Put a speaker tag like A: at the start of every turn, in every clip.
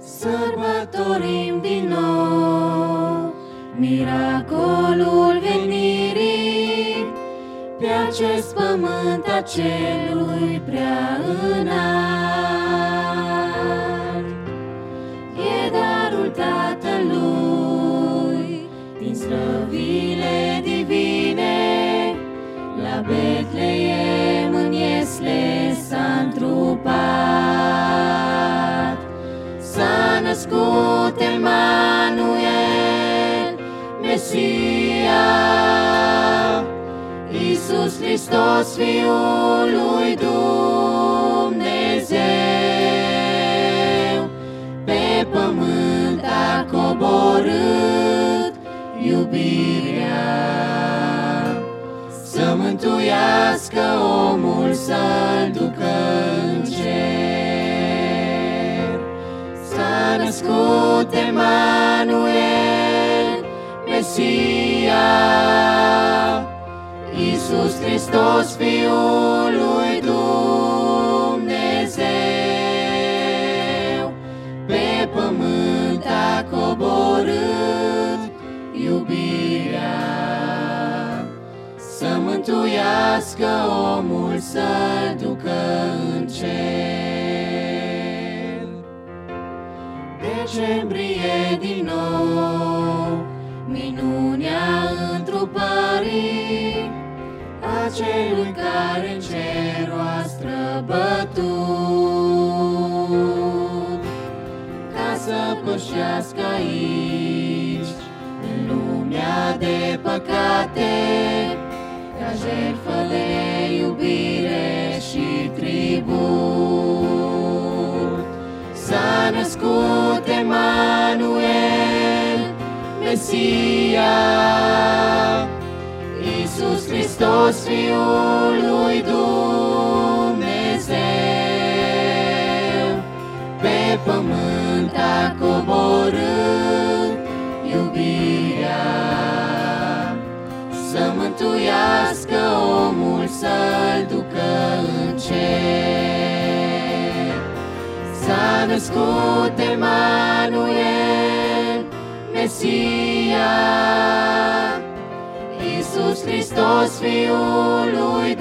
A: Sărbătorim din nou miracolul venirii pe acest pământ a celui prea înalt. E darul Tatălui din slăvile divine, la Betleem în Iesle s-a întrupat. S-a născut Emanuel, Mesia, Iisus Hristos, Fiul lui Dumnezeu. Pe pământ a coborât iubirea să mântuiască omul, să-l ducă în cer. S-a născut Emanuel, Mesia, Iisus Hristos, Fiul lui Dumnezeu. Pe pământ a coborât iubirea să mântuiască omul, să-l ducă în cer. Decembrie din nou, minunea întrupării a celui care în cer a străbătut, ca să pășească aici în lumea de păcate, ca jertfă de iubire și tribut. S-a născut Emanuel, Mesia, Iisus Hristos, Fiul lui Dumnezeu. Pe pământ a coborât iubirea să mântuiască omul, să-l ducă în cer. S-a născut Emanuel, Mesia, Iisus Hristos, Fiul lui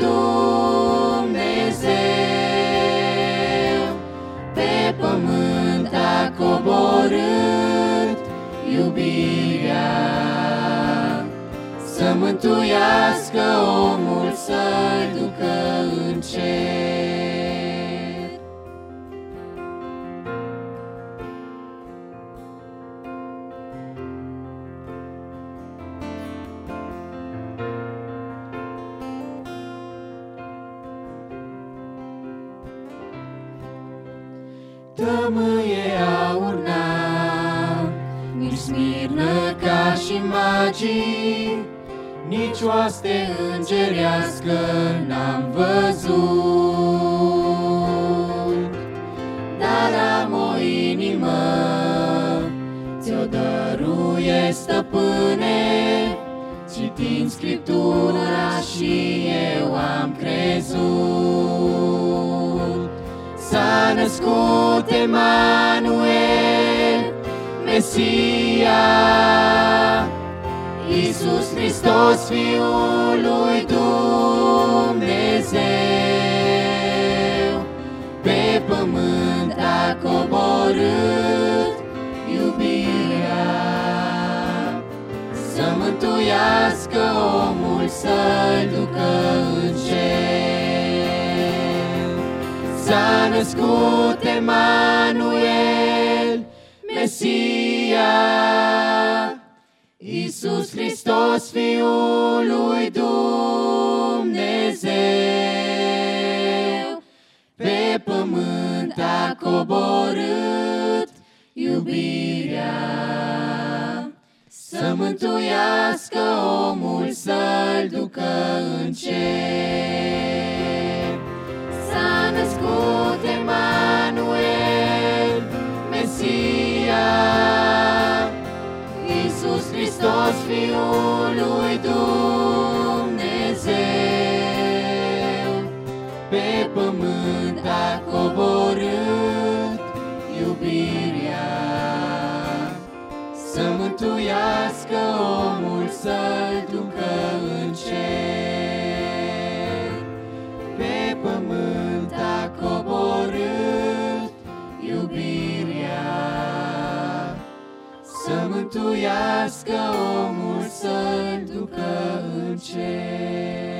A: Dumnezeu. Pe pământ a coborât iubirea să mântuiască omul, să-l ducă în cer. Tămâie aur n-am, nici smirnă ca și magii, nici oaste îngerească n-am văzut. Dar am o inimă, ți-o dăruie, Stăpâne, citind Scriptura și eu am crezut. S-a născut Emanuel, Mesia, Iisus Hristos, Fiul lui Dumnezeu. Pe pământ a coborât iubirea să mântuiască omul, să-l ducă în cer. S-a născut Emanuel, Mesia, Iisus Hristos, Fiul lui Dumnezeu. Pe pământ a coborât iubirea să mântuiască omul, să-l ducă în cer. S-a născut Emanuel, Mesia, Iisus Hristos, Fiul lui Dumnezeu. Pe pământ a coborât iubirea mântuiască omul, să-l ducă în cer. Pe pământ a coborât iubirea, să mântuiască omul, să-l ducă în cer.